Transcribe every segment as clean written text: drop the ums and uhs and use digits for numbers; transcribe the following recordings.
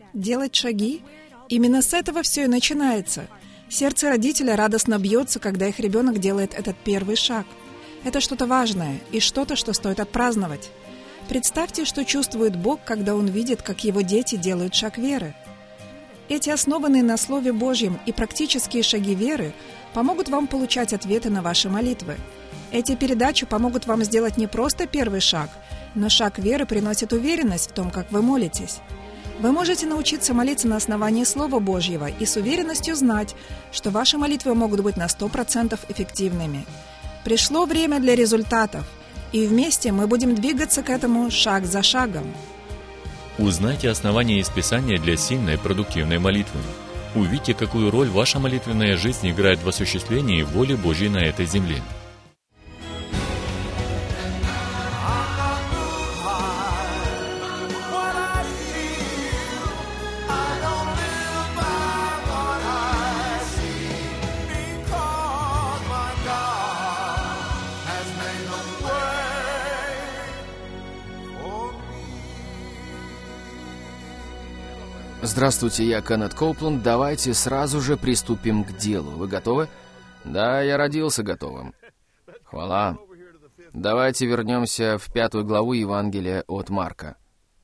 Делать шаги? Именно с этого все и начинается. Сердце родителя радостно бьется, когда их ребенок делает этот первый шаг. Это что-то важное и что-то, что стоит отпраздновать. Представьте, что чувствует Бог, когда Он видит, как Его дети делают шаг веры. Эти основанные на Слове Божьем и практические шаги веры помогут вам получать ответы на ваши молитвы. Эти передачи помогут вам сделать не просто первый шаг, но шаг веры приносит уверенность в том, как вы молитесь. Вы можете научиться молиться на основании Слова Божьего и с уверенностью знать, что ваши молитвы могут быть на 100% эффективными. Пришло время для результатов, и вместе мы будем двигаться к этому шаг за шагом. Узнайте основания из Писания для сильной, продуктивной молитвы. Увидите, какую роль ваша молитвенная жизнь играет в осуществлении воли Божьей на этой земле. Здравствуйте, я Кеннет Коупленд. Давайте сразу же приступим к делу. Вы готовы? Да, я родился готовым. Хвала. Давайте вернемся в 5 главу Евангелия от Марка.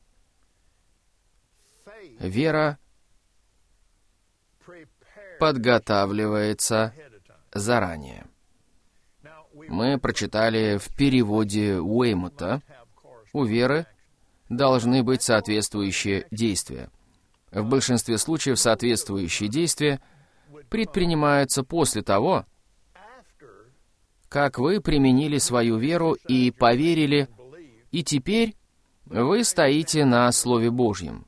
Вера подготавливается заранее. Мы прочитали в переводе Уэймута: у веры должны быть соответствующие действия. В большинстве случаев соответствующие действия предпринимаются после того, как вы применили свою веру и поверили, и теперь вы стоите на Слове Божьем.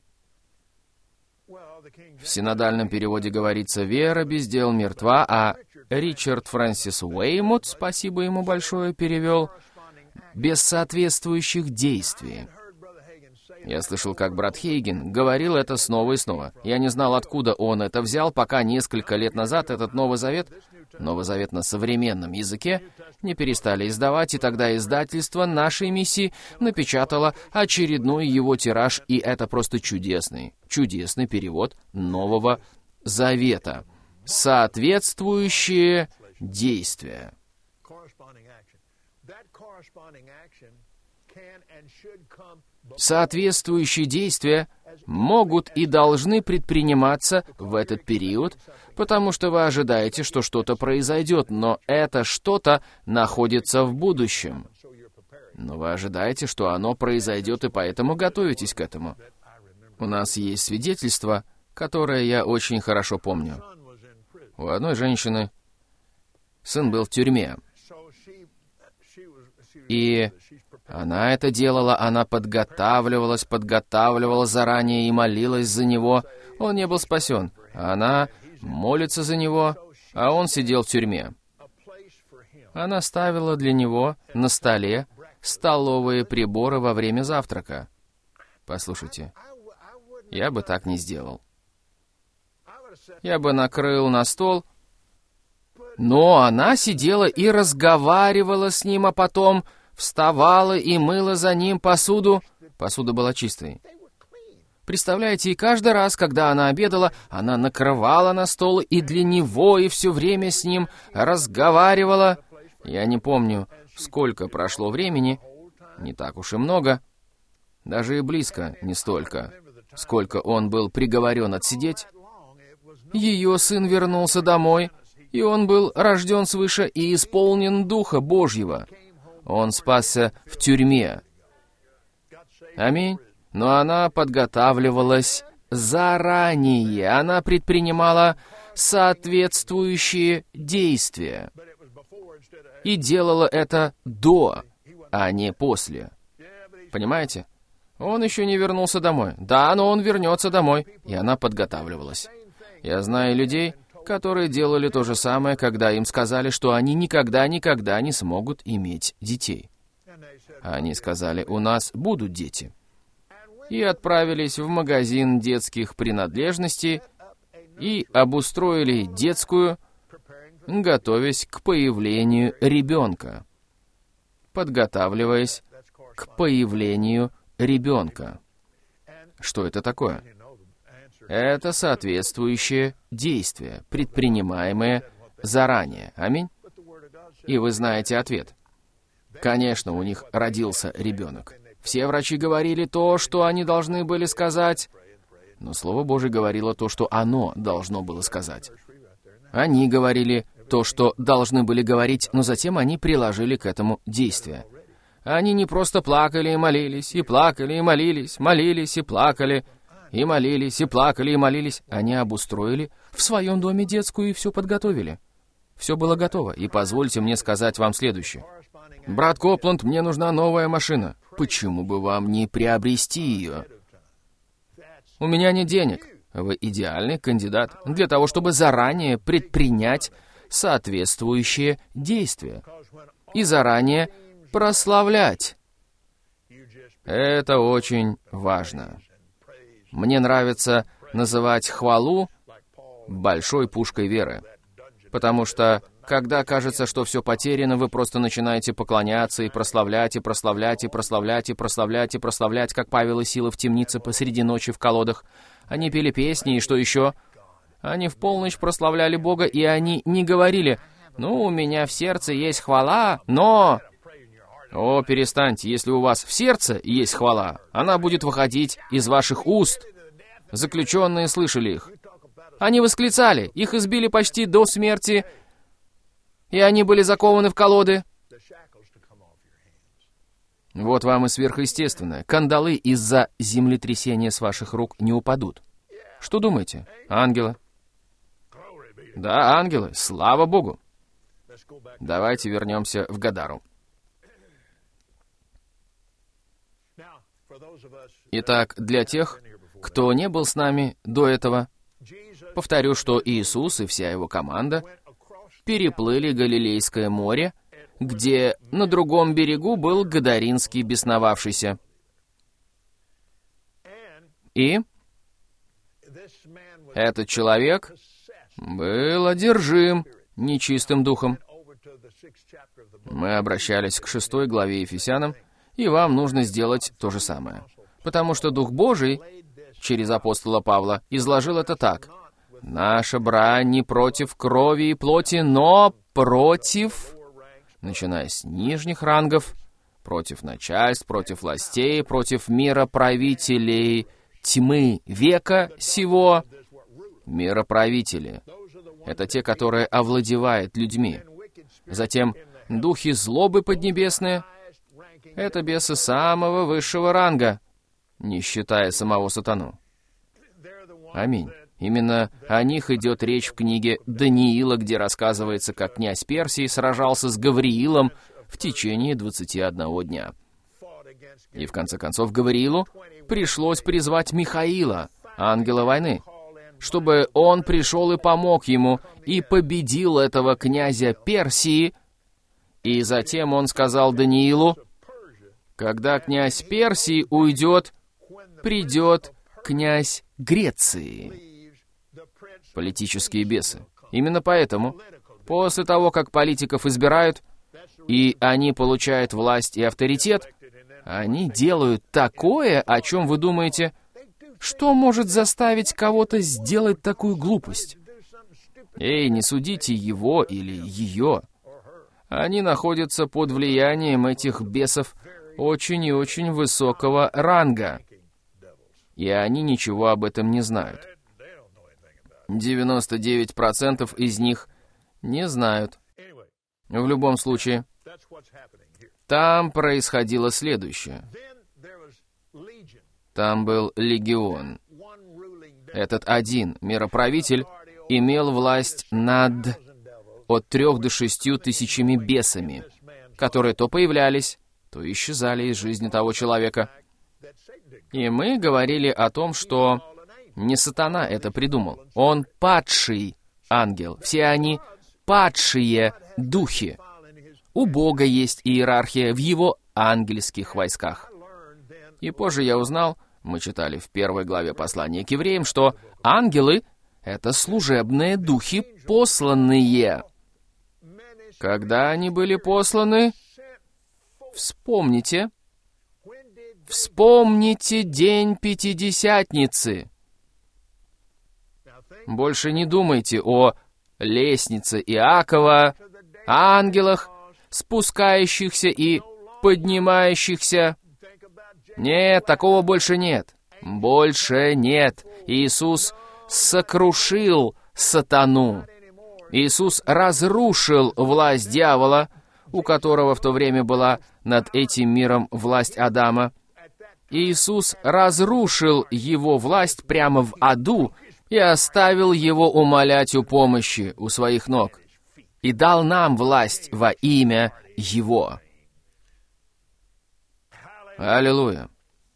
В синодальном переводе говорится «вера без дел мертва», а Ричард Фрэнсис Уэймут, спасибо ему большое, перевел «без соответствующих действий». Я слышал, как брат Хейген говорил это снова и снова. Я не знал, откуда он это взял, пока несколько лет назад этот Новый Завет на современном языке, не перестали издавать, и тогда издательство нашей миссии напечатало очередной его тираж, и это просто чудесный перевод Нового Завета. Соответствующие действия. Соответствующие действия могут и должны предприниматься в этот период, потому что вы ожидаете, что что-то произойдет, но это что-то находится в будущем. Но вы ожидаете, что оно произойдет, и поэтому готовитесь к этому. У нас есть свидетельство, которое я очень хорошо помню. У одной женщины сын был в тюрьме. И она это делала, она подготавливалась заранее и молилась за него. Он не был спасен. Она молится за него, а он сидел в тюрьме. Она ставила для него на столе столовые приборы во время завтрака. Послушайте, я бы так не сделал. Я бы накрыл на стол, но она сидела и разговаривала с ним, а потом вставала и мыла за ним посуду. Посуда была чистой. Представляете, и каждый раз, когда она обедала, она накрывала на стол и для него, и все время с ним разговаривала. Я не помню, сколько прошло времени, не так уж и много, даже и близко не столько, сколько он был приговорен отсидеть. Ее сын вернулся домой, и он был рожден свыше и исполнен Духа Божьего. Он спасся в тюрьме. Аминь. Но она подготавливалась заранее. Она предпринимала соответствующие действия. И делала это до, а не после. Понимаете? Он еще не вернулся домой. Да, но он вернется домой. И она подготавливалась. Я знаю людей, которые делали то же самое, когда им сказали, что они никогда не смогут иметь детей. Они сказали: «У нас будут дети». И отправились в магазин детских принадлежностей и обустроили детскую, готовясь к появлению ребенка. Подготавливаясь к появлению ребенка. Что это такое? Это соответствующее действие, предпринимаемое заранее. Аминь? И вы знаете ответ. Конечно, у них родился ребенок. Все врачи говорили то, что они должны были сказать, но Слово Божие говорило то, что оно должно было сказать. Они говорили то, что должны были говорить, но затем они приложили к этому действие. Они не просто плакали и молились, и плакали и молились, молились и плакали, и молились, и плакали и молились. Они обустроили в своем доме детскую и все подготовили. Все было готово. И позвольте мне сказать вам следующее. «Брат Копланд, мне нужна новая машина. Почему бы вам не приобрести ее?» «У меня нет денег». Вы идеальный кандидат для того, чтобы заранее предпринять соответствующие действия и заранее прославлять. Это очень важно. Мне нравится называть хвалу большой пушкой веры, потому что, когда кажется, что все потеряно, вы просто начинаете поклоняться и прославлять, и прославлять, и прославлять, и прославлять, и прославлять, как Павел и Сила в темнице посреди ночи в колодах. Они пели песни, и что еще? Они в полночь прославляли Бога, и они не говорили: «Ну, у меня в сердце есть хвала, но...» О, перестаньте, если у вас в сердце есть хвала, она будет выходить из ваших уст. Заключенные слышали их. Они восклицали, их избили почти до смерти, и они были закованы в колоды. Вот вам и сверхъестественное. Кандалы из-за землетрясения с ваших рук не упадут. Что думаете? Ангелы? Да, ангелы. Слава Богу. Давайте вернемся в Гадару. Итак, для тех, кто не был с нами до этого, повторю, что Иисус и вся его команда переплыли Галилейское море, где на другом берегу был Гадаринский бесновавшийся. И этот человек был одержим нечистым духом. Мы обращались к 6 главе Ефесянам, и вам нужно сделать то же самое. Потому что Дух Божий через апостола Павла изложил это так. «Наша брань не против крови и плоти, но против...» начиная с нижних рангов, против начальств, против властей, против мироправителей тьмы века сего. Мироправители — это те, которые овладевают людьми. Затем духи злобы поднебесные — это бесы самого высшего ранга, не считая самого сатану. Аминь. Именно о них идет речь в книге Даниила, где рассказывается, как князь Персии сражался с Гавриилом в течение 21 дня. И в конце концов Гавриилу пришлось призвать Михаила, ангела войны, чтобы он пришел и помог ему, и победил этого князя Персии. И затем он сказал Даниилу: «Когда князь Персии уйдет, придет князь Греции». Политические бесы. Именно поэтому, после того, как политиков избирают, и они получают власть и авторитет, они делают такое, о чем вы думаете, что может заставить кого-то сделать такую глупость? Эй, не судите его или ее. Они находятся под влиянием этих бесов очень и очень высокого ранга, и они ничего об этом не знают. 99% из них не знают. В любом случае, там происходило следующее. Там был легион. Этот один мироправитель имел власть над от 3 до 6 тысячами бесами, которые то появлялись, то исчезали из жизни того человека. И мы говорили о том, что не сатана это придумал. Он падший ангел. Все они падшие духи. У Бога есть иерархия в его ангельских войсках. И позже я узнал, мы читали в 1 главе послания к евреям, что ангелы — это служебные духи посланные. Когда они были посланы? Вспомните, Вспомните день Пятидесятницы. Больше не думайте о лестнице Иакова, ангелах, спускающихся и поднимающихся. Нет, такого больше нет. Больше нет. Иисус сокрушил сатану. Иисус разрушил власть дьявола, у которого в то время была над этим миром власть Адама. Иисус разрушил его власть прямо в аду и оставил его умолять о помощи у своих ног. И дал нам власть во имя Его. Аллилуйя!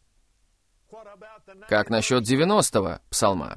Как насчет 90-го псалма?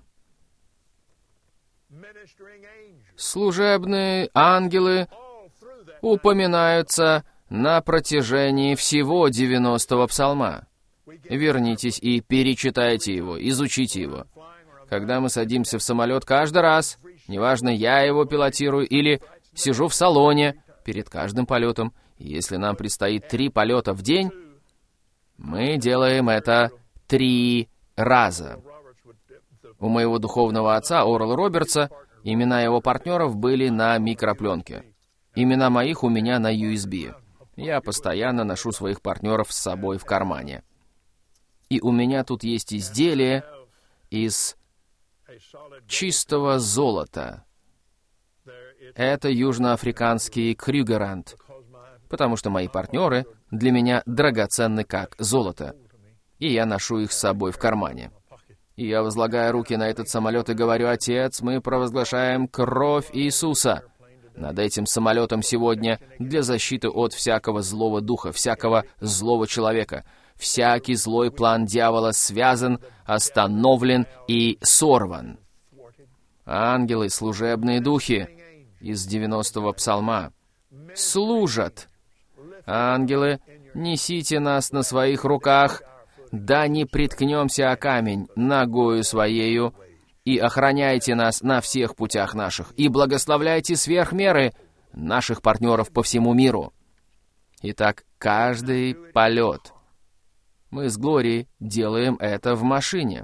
Служебные ангелы упоминаются на протяжении всего 90-го псалма. Вернитесь и перечитайте его, изучите его. Когда мы садимся в самолет каждый раз, неважно, я его пилотирую или сижу в салоне перед каждым полетом, и если нам предстоит 3 полета в день, мы делаем это 3 раза. У моего духовного отца, Орла Робертса, имена его партнеров были на микропленке. Имена моих у меня на USB. Я постоянно ношу своих партнеров с собой в кармане. И у меня тут есть изделие из чистого золота. Это южноафриканский Крюгерант, потому что мои партнеры для меня драгоценны как золото, и я ношу их с собой в кармане. И я возлагаю руки на этот самолет и говорю: «Отец, мы провозглашаем кровь Иисуса над этим самолетом сегодня для защиты от всякого злого духа, всякого злого человека. Всякий злой план дьявола связан, остановлен и сорван». Ангелы, служебные духи из 90-го псалма служат. Ангелы, несите нас на своих руках, да не приткнемся о камень ногою своею, и охраняйте нас на всех путях наших, и благословляйте сверх меры наших партнеров по всему миру. Итак, каждый полет. Мы с Глорией делаем это в машине.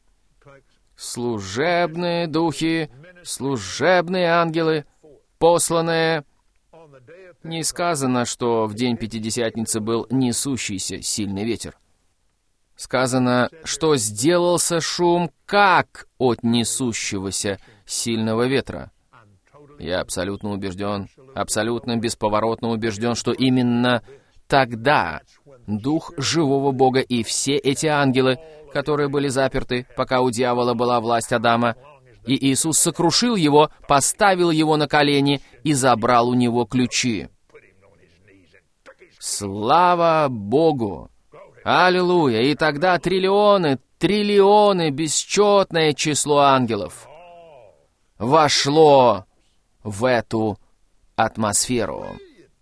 Служебные духи, служебные ангелы, посланные. Не сказано, что в день Пятидесятницы был несущийся сильный ветер. Сказано, что сделался шум, как от несущегося сильного ветра. Я абсолютно убежден, абсолютно бесповоротно убежден, что именно тогда Дух живого Бога и все эти ангелы, которые были заперты, пока у дьявола была власть Адама, и Иисус сокрушил его, поставил его на колени и забрал у него ключи. Слава Богу! Аллилуйя! И тогда триллионы, бесчетное число ангелов вошло в эту атмосферу.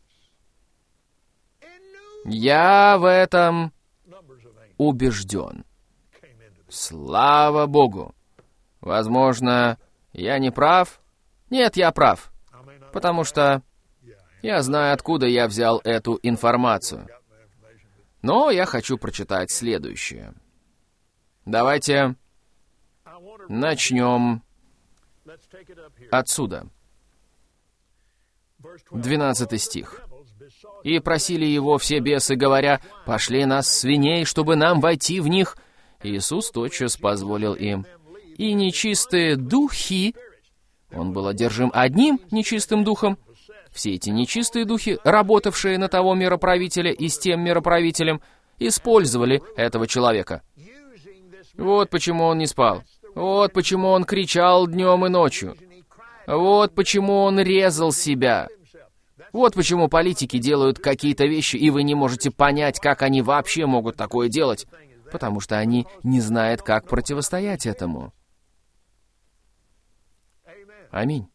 Я в этом убежден. Слава Богу! Возможно, я не прав? Нет, я прав. Потому что я знаю, откуда я взял эту информацию. Но я хочу прочитать следующее. Давайте начнем отсюда. 12 стих. «И просили его все бесы, говоря: пошли нас свиней, чтобы нам войти в них. Иисус тотчас позволил им. И нечистые духи...» Он был одержим одним нечистым духом. Все эти нечистые духи, работавшие на того мироправителя и с тем мироправителем, использовали этого человека. Вот почему он не спал. Вот почему он кричал днем и ночью. Вот почему он резал себя. Вот почему политики делают какие-то вещи, и вы не можете понять, как они вообще могут такое делать, потому что они не знают, как противостоять этому. Аминь.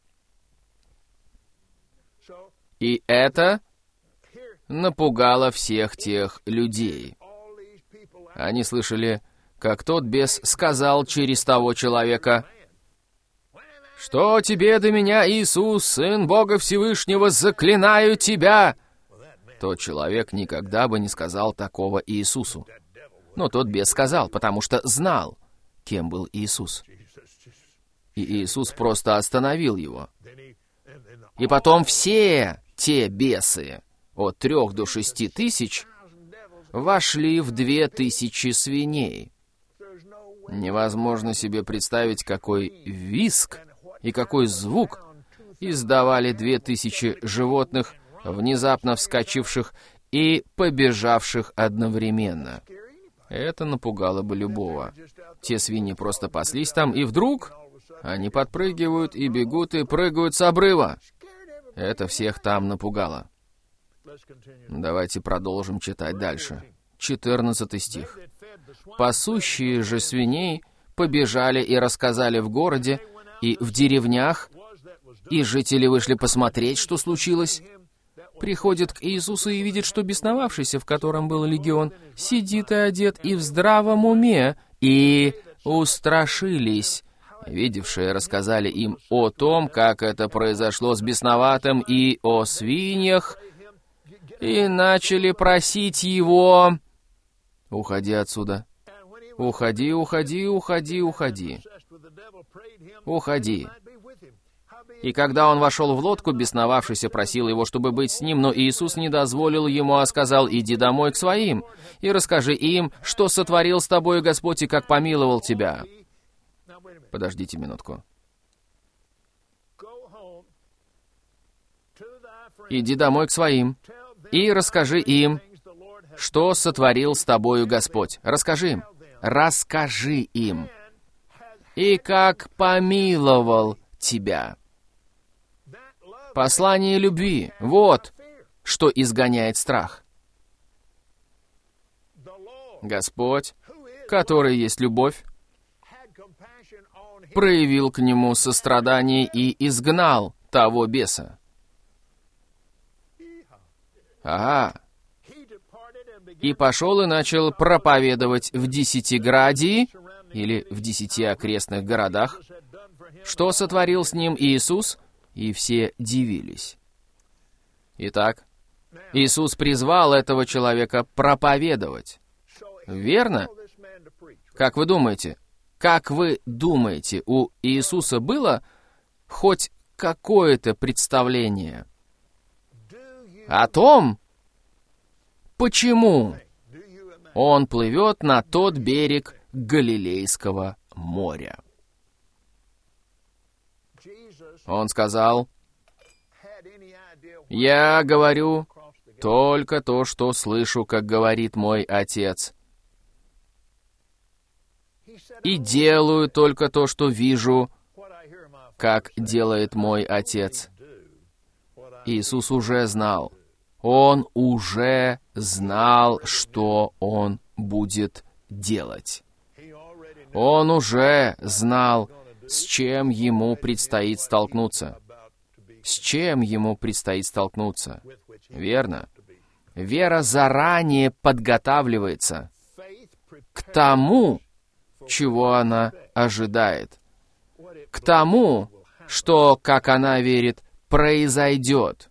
И это напугало всех тех людей. Они слышали, как тот бес сказал через того человека: «Что тебе до меня, Иисус, Сын Бога Всевышнего, заклинаю тебя!» Тот человек никогда бы не сказал такого Иисусу. Но тот бес сказал, потому что знал, кем был Иисус. И Иисус просто остановил его. И потом все те бесы, от 3 до 6 тысяч, вошли в 2000 свиней. Невозможно себе представить, какой визг и какой звук издавали 2000 животных, внезапно вскочивших и побежавших одновременно. Это напугало бы любого. Те свиньи просто паслись там, и вдруг они подпрыгивают и бегут и прыгают с обрыва. Это всех там напугало. Давайте продолжим читать дальше. 14 стих. «Пасущие же свиней побежали и рассказали в городе и в деревнях, и жители вышли посмотреть, что случилось. Приходит к Иисусу и видит, что бесновавшийся, в котором был легион, сидит и одет и в здравом уме, и устрашились. Видевшие рассказали им о том, как это произошло с бесноватым, и о свиньях, и начали просить его: «Уходи отсюда! Уходи, уходи, уходи, уходи! Уходи!» И когда он вошел в лодку, бесновавшийся просил его, чтобы быть с ним, но Иисус не дозволил ему, а сказал: «Иди домой к своим, и расскажи им, что сотворил с тобою Господь и как помиловал тебя». Подождите минутку. «Иди домой к своим, и расскажи им, что сотворил с тобою Господь». Расскажи им. Расскажи им. «И как помиловал тебя». Послание любви. Вот что изгоняет страх. Господь, который есть любовь, проявил к нему сострадание и изгнал того беса. Ага. И пошел и начал проповедовать в 10-градии, или в 10 окрестных городах, что сотворил с ним Иисус, и все дивились. Итак, Иисус призвал этого человека проповедовать. Верно? Как вы думаете? Как вы думаете, у Иисуса было хоть какое-то представление о том, почему он плывет на тот берег Галилейского моря? Он сказал: «Я говорю только то, что слышу, как говорит мой Отец, и делаю только то, что вижу, как делает мой Отец». Иисус уже знал. Он уже знал, что Он будет делать. Он уже знал, с чем Ему предстоит столкнуться. С чем Ему предстоит столкнуться? Верно. Вера заранее подготавливается к тому, чего она ожидает, к тому, что, как она верит, произойдет.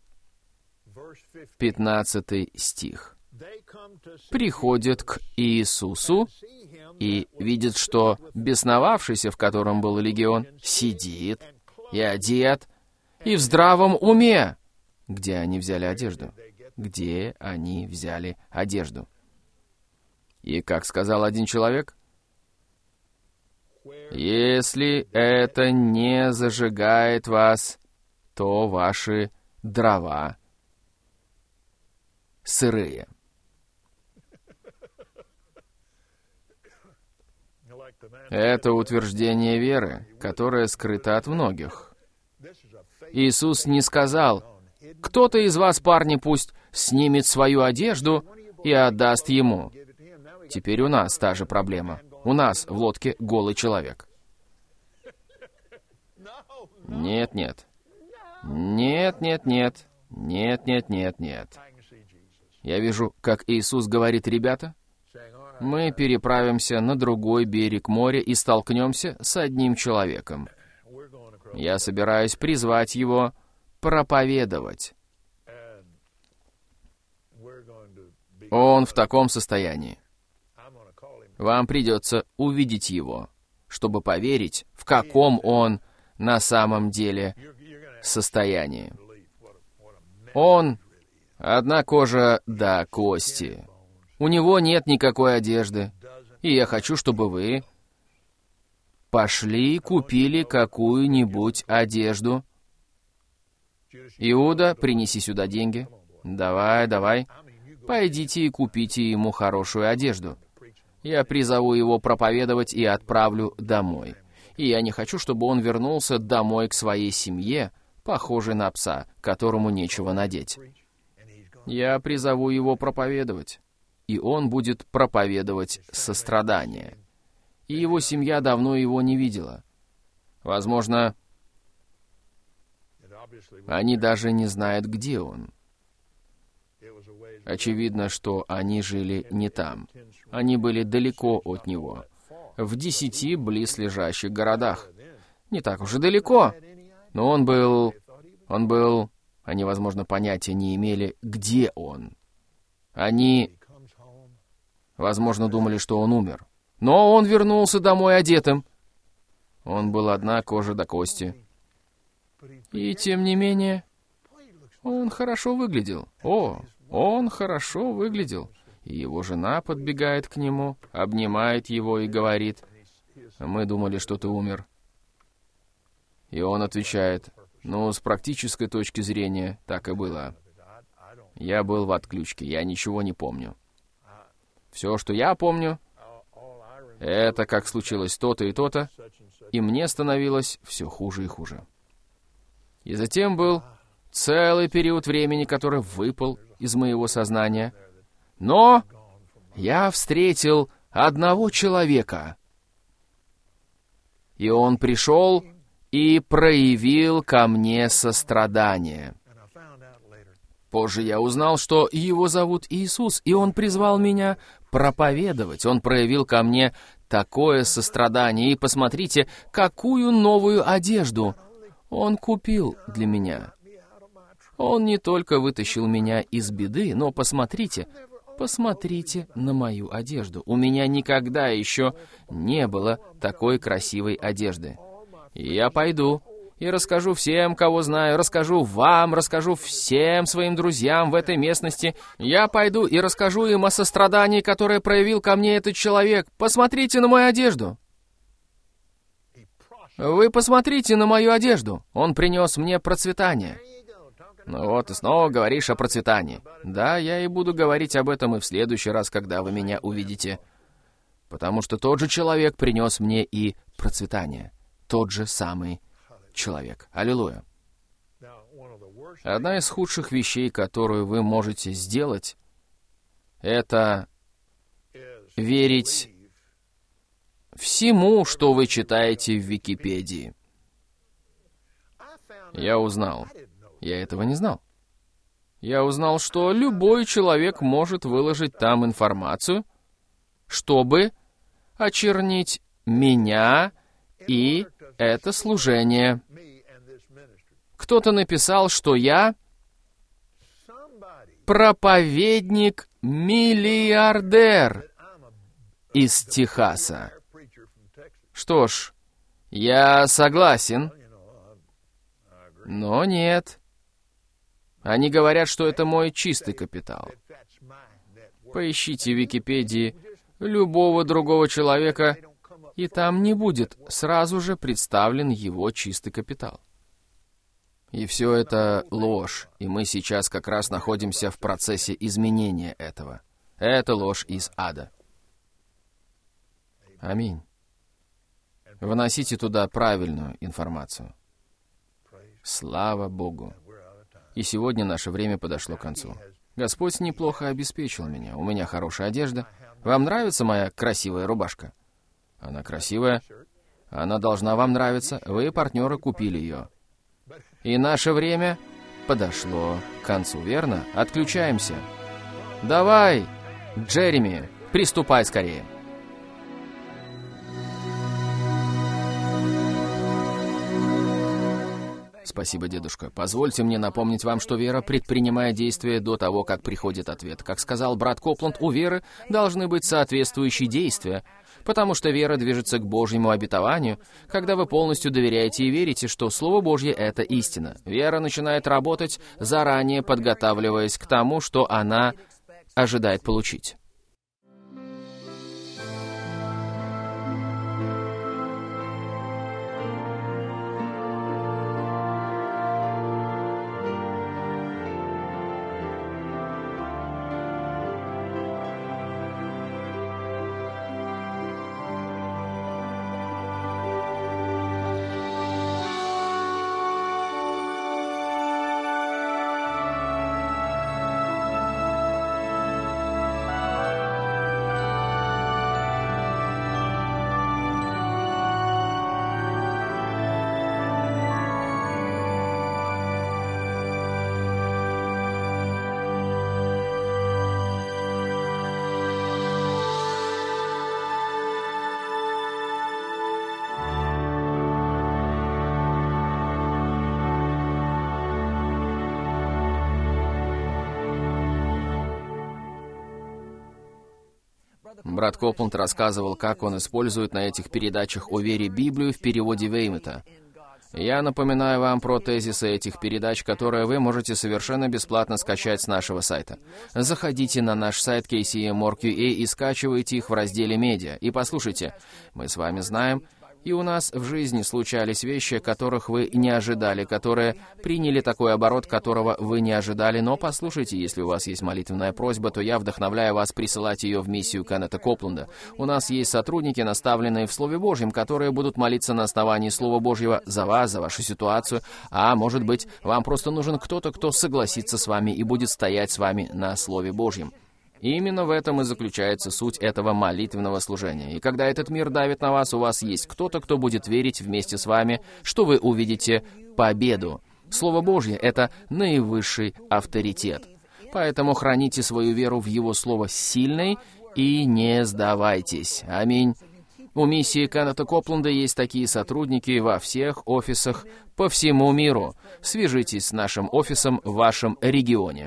15 стих. «Приходят к Иисусу и видят, что бесновавшийся, в котором был легион, сидит и одет, и в здравом уме». Где они взяли одежду? Где они взяли одежду? И как сказал один человек: «Если это не зажигает вас, то ваши дрова сырые». Это утверждение веры, которое скрыто от многих. Иисус не сказал: «Кто-то из вас, парни, пусть снимет свою одежду и отдаст ему». Теперь у нас та же проблема. У нас в лодке голый человек. Нет, нет. Нет, нет, нет. Нет, нет, нет, нет. Я вижу, как Иисус говорит: «Ребята, мы переправимся на другой берег моря и столкнемся с одним человеком. Я собираюсь призвать его проповедовать. Он в таком состоянии. Вам придется увидеть его, чтобы поверить, в каком он на самом деле состоянии. Он одна кожа до кости. У него нет никакой одежды. И я хочу, чтобы вы пошли и купили какую-нибудь одежду. Иуда, принеси сюда деньги. Давай. Пойдите и купите ему хорошую одежду. Я призову его проповедовать и отправлю домой. И я не хочу, чтобы он вернулся домой к своей семье, похожий на пса, которому нечего надеть. Я призову его проповедовать, и он будет проповедовать сострадание. И его семья давно его не видела. Возможно, они даже не знают, где он. Очевидно, что они жили не там. Они были далеко от него, в 10 близлежащих городах. Не так уж и далеко, но он был... Они, возможно, понятия не имели, где он. Они, возможно, думали, что он умер. Но он вернулся домой одетым. Он был одна кожа до кости. И, тем не менее, он хорошо выглядел. Он хорошо выглядел. И его жена подбегает к нему, обнимает его и говорит: «Мы думали, что ты умер». И он отвечает: «Ну, с практической точки зрения, так и было. Я был в отключке, я ничего не помню. Все, что я помню, это как случилось то-то и то-то, и мне становилось все хуже и хуже». И затем был целый период времени, который выпал из моего сознания. Но я встретил одного человека, и он пришел и проявил ко мне сострадание. Позже я узнал, что его зовут Иисус, и он призвал меня проповедовать. Он проявил ко мне такое сострадание, и посмотрите, какую новую одежду он купил для меня. Он не только вытащил меня из беды, но посмотрите на мою одежду. У меня никогда еще не было такой красивой одежды. И я пойду и расскажу всем, кого знаю, расскажу вам, расскажу всем своим друзьям в этой местности. Я пойду и расскажу им о сострадании, которое проявил ко мне этот человек. Посмотрите на мою одежду. Вы посмотрите на мою одежду. Он принес мне процветание. Ну вот, ты снова говоришь о процветании. Да, я и буду говорить об этом и в следующий раз, когда вы меня увидите. Потому что тот же человек принес мне и процветание. Тот же самый человек. Аллилуйя. Одна из худших вещей, которую вы можете сделать, это верить всему, что вы читаете в Википедии. Я узнал. Я этого не знал. Я узнал, что любой человек может выложить там информацию, чтобы очернить меня и это служение. Кто-то написал, что я проповедник-миллиардер из Техаса. Что ж, я согласен, но нет. Они говорят, что это мой чистый капитал. Поищите в Википедии любого другого человека, и там не будет сразу же представлен его чистый капитал. И все это ложь, и мы сейчас как раз находимся в процессе изменения этого. Это ложь из ада. Аминь. Вносите туда правильную информацию. Слава Богу. И сегодня наше время подошло к концу. Господь неплохо обеспечил меня. У меня хорошая одежда. Вам нравится моя красивая рубашка? Она красивая. Она должна вам нравиться. Вы, партнеры, купили ее. И наше время подошло к концу, верно? Отключаемся. Давай, Джереми, приступай скорее. Спасибо, дедушка. Позвольте мне напомнить вам, что вера предпринимает действия до того, как приходит ответ. Как сказал брат Копланд, у веры должны быть соответствующие действия, потому что вера движется к Божьему обетованию, когда вы полностью доверяете и верите, что Слово Божье — это истина. Вера начинает работать, заранее подготавливаясь к тому, что она ожидает получить. Брат Копланд рассказывал, как он использует на этих передачах о вере Библию в переводе Веймета. Я напоминаю вам про тезисы этих передач, которые вы можете совершенно бесплатно скачать с нашего сайта. Заходите на наш сайт KCM.org.ua и скачивайте их в разделе «Медиа». И послушайте, мы с вами знаем, и у нас в жизни случались вещи, которых вы не ожидали, которые приняли такой оборот, которого вы не ожидали. Но послушайте, если у вас есть молитвенная просьба, то я вдохновляю вас присылать ее в миссию Кеннета Копланда. У нас есть сотрудники, наставленные в Слове Божьем, которые будут молиться на основании Слова Божьего за вас, за вашу ситуацию. А может быть, вам просто нужен кто-то, кто согласится с вами и будет стоять с вами на Слове Божьем. И именно в этом и заключается суть этого молитвенного служения. И когда этот мир давит на вас, у вас есть кто-то, кто будет верить вместе с вами, что вы увидите победу. Слово Божье — это наивысший авторитет. Поэтому храните свою веру в Его Слово сильной и не сдавайтесь. Аминь. У миссии Кеннета Копланда есть такие сотрудники во всех офисах по всему миру. Свяжитесь с нашим офисом в вашем регионе.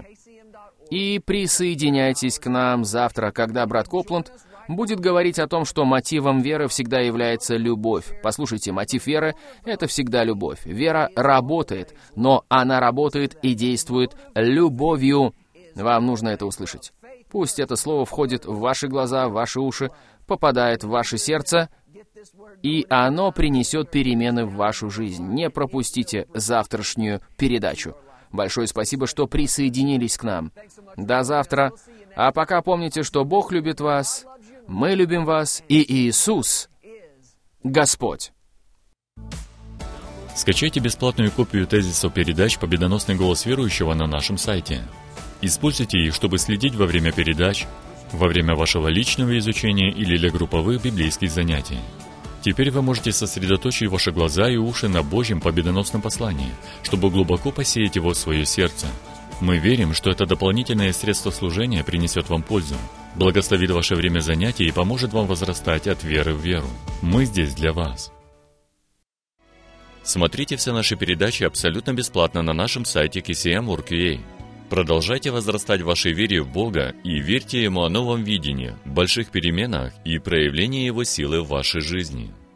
И присоединяйтесь к нам завтра, когда брат Копланд будет говорить о том, что мотивом веры всегда является любовь. Послушайте, мотив веры — это всегда любовь. Вера работает, но она работает и действует любовью. Вам нужно это услышать. Пусть это слово входит в ваши глаза, в ваши уши, попадает в ваше сердце, и оно принесет перемены в вашу жизнь. Не пропустите завтрашнюю передачу. Большое спасибо, что присоединились к нам. До завтра. А пока помните, что Бог любит вас, мы любим вас, и Иисус — Господь. Скачайте бесплатную копию тезисов передач «Победоносный голос верующего» на нашем сайте. Используйте их, чтобы следить во время передач, во время вашего личного изучения или для групповых библейских занятий. Теперь вы можете сосредоточить ваши глаза и уши на Божьем победоносном послании, чтобы глубоко посеять его в свое сердце. Мы верим, что это дополнительное средство служения принесет вам пользу, благословит ваше время занятий и поможет вам возрастать от веры в веру. Мы здесь для вас. Смотрите все наши передачи абсолютно бесплатно на нашем сайте KCM.org.ua. Продолжайте возрастать в вашей вере в Бога и верьте Ему о новом видении, больших переменах и проявлении Его силы в вашей жизни.